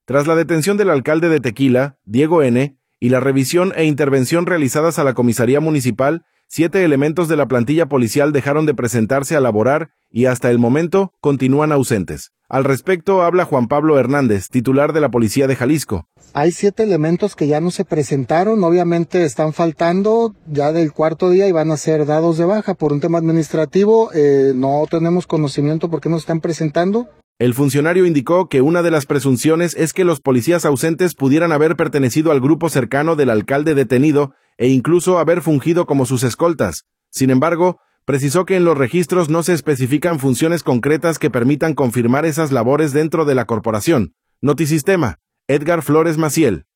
Tras la detención del alcalde de Tequila, Diego N., y la revisión e intervención realizadas a la comisaría municipal, 7 elementos de la plantilla policial dejaron de presentarse a laborar y hasta el momento continúan ausentes. Al respecto habla Juan Pablo Hernández, titular de la Policía de Jalisco. Hay 7 elementos que ya no se presentaron, obviamente están faltando ya del cuarto día y van a ser dados de baja por un tema administrativo. No tenemos conocimiento por qué no están presentando. El funcionario indicó que una de las presunciones es que los policías ausentes pudieran haber pertenecido al grupo cercano del alcalde detenido e incluso haber fungido como sus escoltas. Sin embargo, precisó que en los registros no se especifican funciones concretas que permitan confirmar esas labores dentro de la corporación. Notisistema, Edgar Flores Maciel.